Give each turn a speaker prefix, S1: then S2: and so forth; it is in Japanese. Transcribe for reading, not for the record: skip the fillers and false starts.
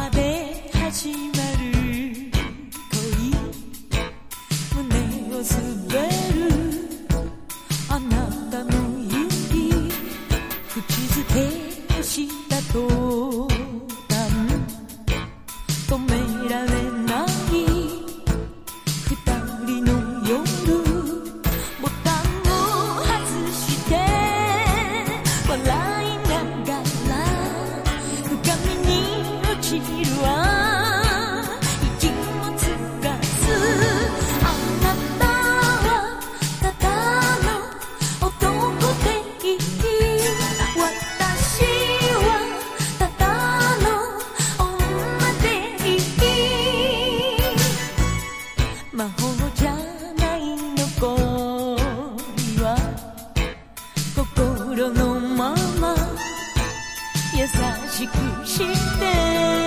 S1: まで始まる恋、胸を滑るあなたの指、口づけをした途端止められない二人の夜、ボタンを外して笑いながら深みに落ちるわ、息もつかず、あなたはただの男でいい、私はただの女でいい、魔法じゃないの恋は心のまま優しくして